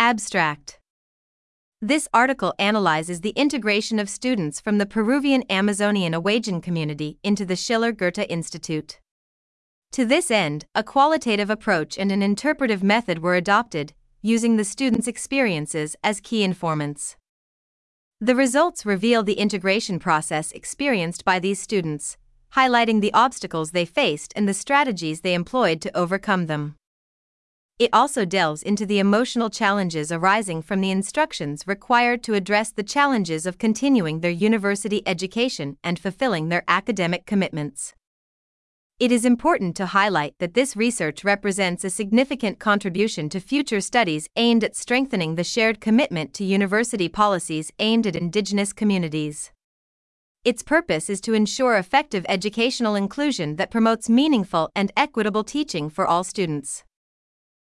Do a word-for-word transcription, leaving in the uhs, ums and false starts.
Abstract. This article analyzes the integration of students from the Peruvian Amazonian Awajan community into the Schiller-Goethe Institute. To this end, a qualitative approach and an interpretive method were adopted, using the students' experiences as key informants. The results reveal the integration process experienced by these students, highlighting the obstacles they faced and the strategies they employed to overcome them. It also delves into the emotional challenges arising from the instructions required to address the challenges of continuing their university education and fulfilling their academic commitments. It is important to highlight that this research represents a significant contribution to future studies aimed at strengthening the shared commitment to university policies aimed at indigenous communities. Its purpose is to ensure effective educational inclusion that promotes meaningful and equitable teaching for all students.